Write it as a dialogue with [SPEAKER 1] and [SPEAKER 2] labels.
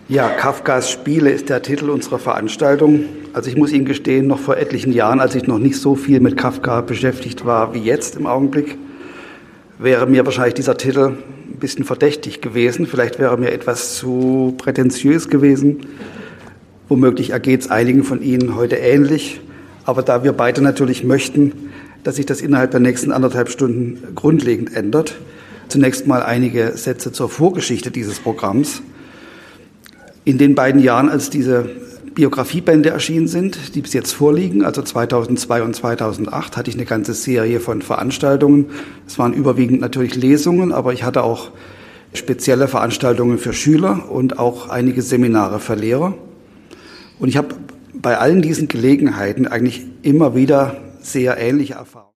[SPEAKER 1] Ja, Kafkas Spiele ist der Titel unserer Veranstaltung. Also ich muss Ihnen gestehen, noch vor etlichen Jahren, als ich noch nicht so viel mit Kafka beschäftigt war wie jetzt im Augenblick, wäre mir wahrscheinlich dieser Titel ein bisschen verdächtig gewesen. Vielleicht wäre mir etwas zu prätentiös gewesen. Womöglich ergeht es einigen von Ihnen heute ähnlich. Aber da wir beide natürlich möchten, dass sich das innerhalb der nächsten 1,5 Stunden grundlegend ändert, zunächst mal einige Sätze zur Vorgeschichte dieses Programms. In den beiden Jahren, als diese Biografiebände erschienen sind, die bis jetzt vorliegen, also 2002 und 2008, hatte ich eine ganze Serie von Veranstaltungen. Es waren überwiegend natürlich Lesungen, aber ich hatte auch spezielle Veranstaltungen für Schüler und auch einige Seminare für Lehrer. Und ich habe bei allen diesen Gelegenheiten eigentlich immer wieder sehr ähnliche Erfahrungen.